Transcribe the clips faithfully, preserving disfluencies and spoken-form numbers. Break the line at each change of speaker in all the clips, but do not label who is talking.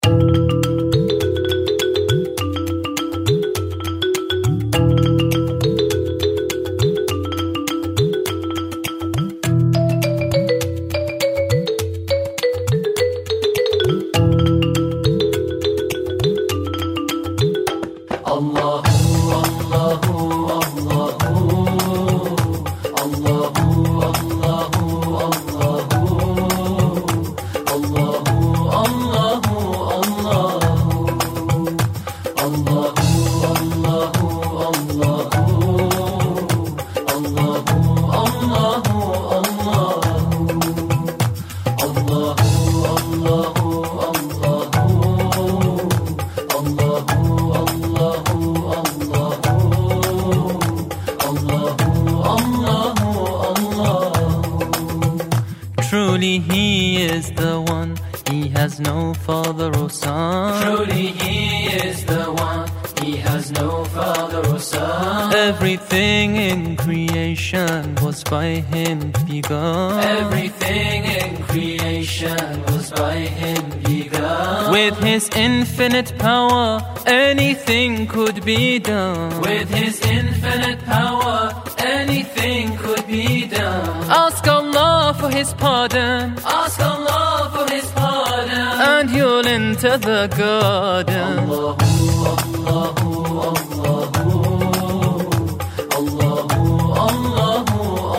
Truly he is the one, he has no father or son.
Truly he is the one, he has no father or son.
Everything in creation was by him begun.
Everything in creation was by him begun.
With his infinite power, anything could be done.
With his infinite power, anything could be done.
Ask Allah for his pardon,
Ask Allah for his pardon,
and you'll enter the garden.
Allahu, Allahu, Allahu, Allahu, Allahu,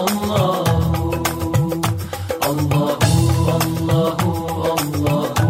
Allahu, Allahu, Allahu,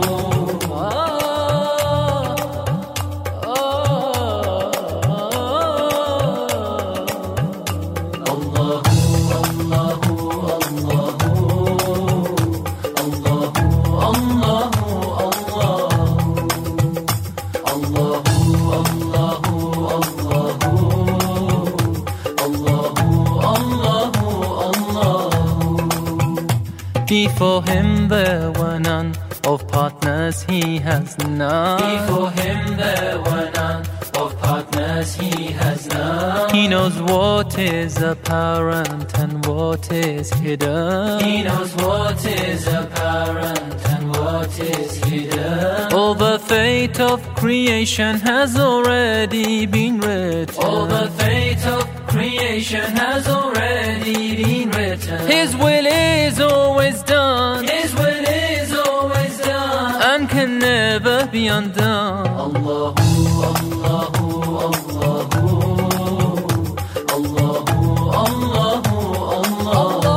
Before him there were none, of partners he has none.
Before him there were none, of partners he has none.
He knows what is apparent and what is hidden.
He knows what is apparent and what is hidden.
All the fate of creation has already been written.
All the fate of creation has already been written.
His will is always done,
His will is always done,
and can never be undone.
Allahu, Allahu, Allahu, Allahu, Allahu, Allah.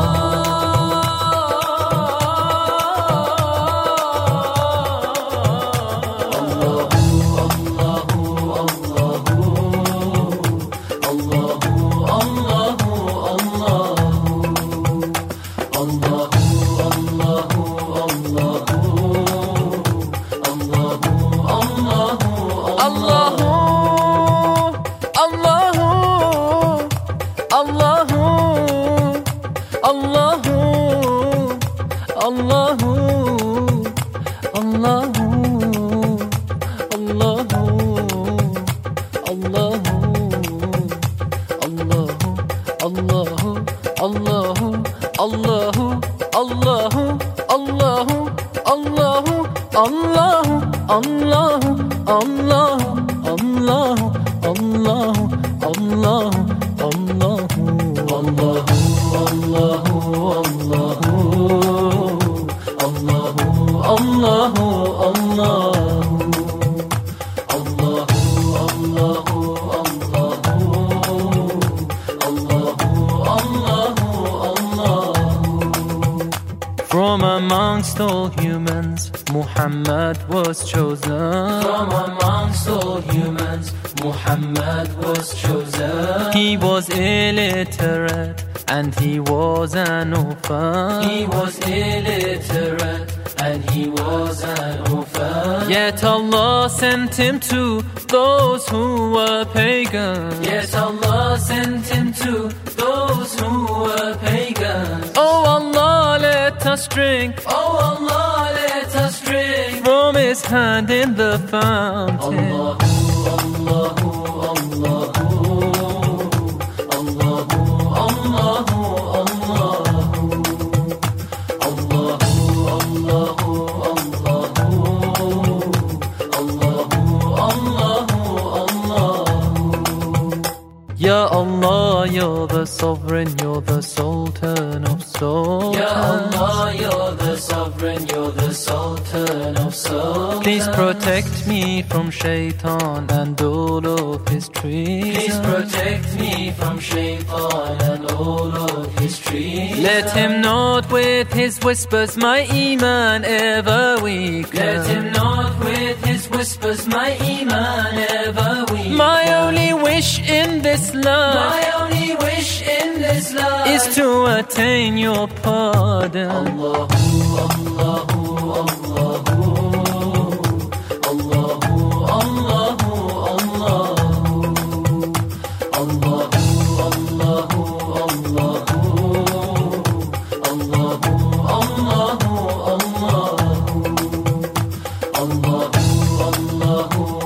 From amongst all humans, Muhammad was chosen.
From amongst all humans, Muhammad was chosen.
He was illiterate and he was an orphan.
He was illiterate and he was an orphan.
Yet Allah sent him to those who were pagans.
Yet Allah sent him to those who were pagans.
Oh Allah, let us drink.
Oh Allah, let us drink
from his hand in the fountain.
Allahu, Allahu, Allahu, Allahu, Allahu, Allahu, Allahu, Allahu, Allahu,
the sovereign, you're the sultan of sultans.
Ya Allah, you're the sovereign, you're the sultan of sultans.
Please protect me from shaitan and all of his treasons.
Please protect me from shaitan and all of his treasons.
Let him not with his whispers my iman ever weaken.
Let him not with his whispers my iman ever weaken.
My only wish in this life,
my only wish in this life,
is to attain your pardon.
Allahu, Allahu, Allahu, Allahu, Allahu, Allahu, Allahu, Allahu, Allahu, Allahu, Allahu, Allahu, Allahu, Allahu.